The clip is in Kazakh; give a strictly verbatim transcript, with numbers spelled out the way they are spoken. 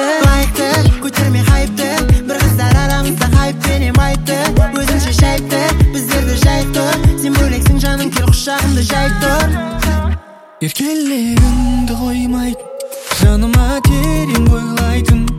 лайықты лайықты көтерме хайпты бір қыздар арамызда хайппенен айтты өзінше жайыпты біздерді жайып тұр сен бөлексің жаным кел құшағымды жайып тұр еркелегіңді қоймайтын жаныма терең бойлайтын